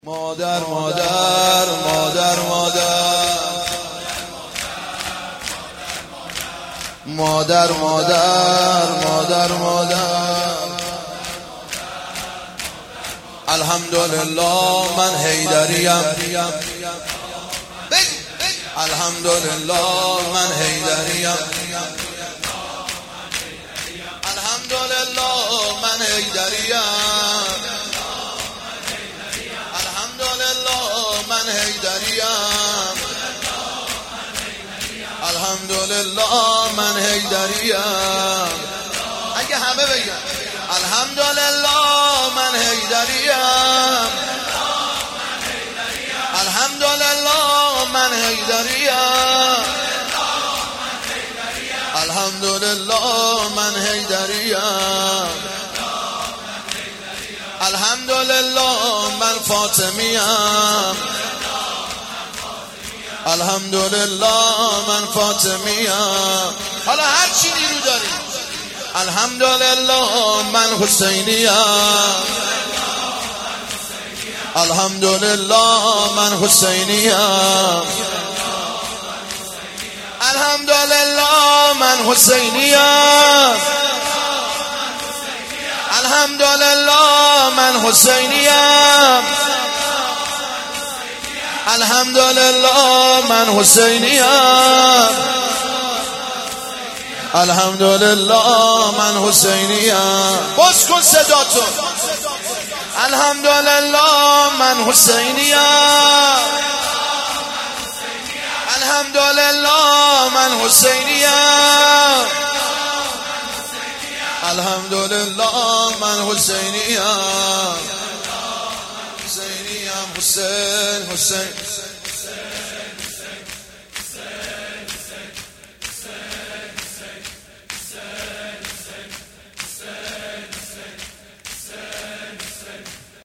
مادر مادر مادر مادر مادر مادر مادر الحمدلله من حیدریم، الحمدلله من حیدریم، الحمدلله من حیدریم، الحمدلله من حیدریم، الحمدلله من حیدریم. اگه همه بگن الحمدلله من حیدریم، الحمدلله من حیدریم، الحمدلله من حیدریم، الحمدلله من فاطمیم، الحمدلله من فاطمیم. حالا هر چی نیرو داریم. الحمدلله من حسینیم، الحمدلله من حسینیم، الحمدلله من حسینیم، الحمدلله من حسینیم، الحمدلله من حسینیم، الحمدلله من حسینیم. باز کن صداتو. الحمدلله من حسینیم، الحمدلله من حسینیم، الحمدلله من حسینیم. حسینیم حسین حسین